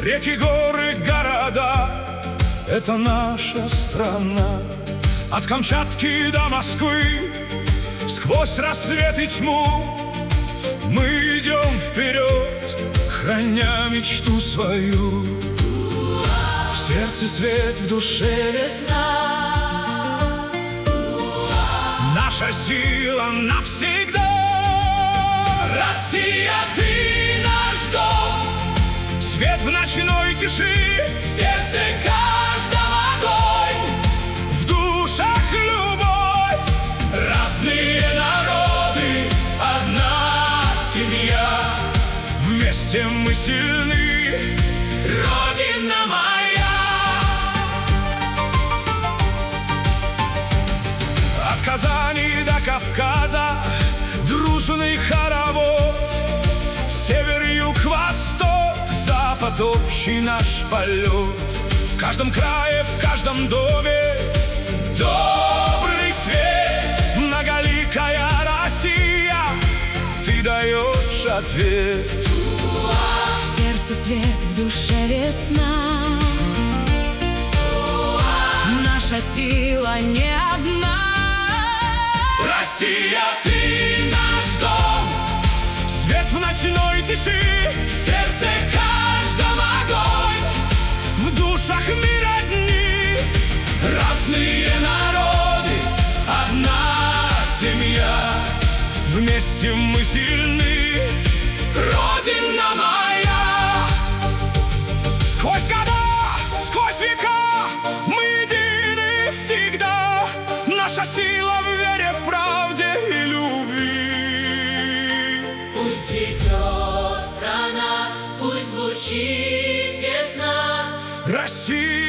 Реки, горы, города — это наша страна. От Камчатки до Москвы, сквозь рассвет и тьму, мы идем вперед, храня мечту свою. В сердце свет, в душе весна, наша сила навсегда. Россия, ты наш дом, свет в ночной тиши, в сердце каждого огонь, в душах любовь. Разные народы, одна семья, вместе мы сильны, Родина моя. От Казани до Кавказа дружный хоровод, север, юг, восток, запад, общий наш полет. В каждом крае, в каждом доме добрый свет. Многоликая Россия, ты даешь ответ. В сердце свет, в душе весна, наша сила не одна. Россия, ты наш дом, свет в ночной тиши, в сердце каждого огонь, в душах мир одни. Разные народы, одна семья, вместе мы сильны, Родина моя. Сквозь года, сквозь века мы едины всегда. Наша сила в вере, в правде и любви. Пусть цветет страна, пусть звучит весна. Россия.